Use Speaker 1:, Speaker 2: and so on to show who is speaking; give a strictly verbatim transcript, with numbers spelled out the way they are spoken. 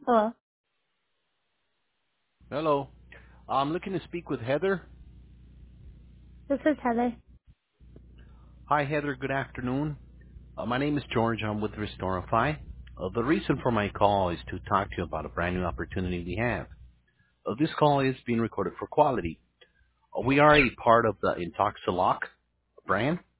Speaker 1: Hello,
Speaker 2: Hello. I'm looking to speak with Heather.
Speaker 1: this is Heather.
Speaker 2: Hi, Heather. Good afternoon. Uh, my name is George. I'm with Restorify. Uh, the reason for my call is to talk to you about a brand new opportunity we have. Uh, this call is being recorded for quality. Uh, we are a part of the Intoxilock brand,